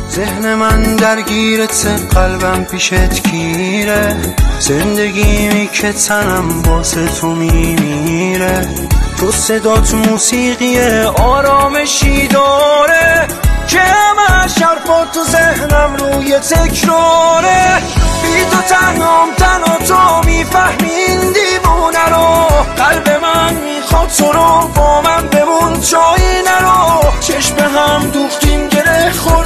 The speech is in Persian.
ذهن من درگیرت، قلبم پیشت گیره، زندگیمی که تنم واسه تو میمیره. تو صدات موسیقی آرامشی داره که همش حرفات تو ذهنم روی تکراره. بی تو تنها تو میفهمی این دیوونه رو، قلب من میخواد تو رو، با من بمون جایی نرو. چشم هم دوختیم گره خود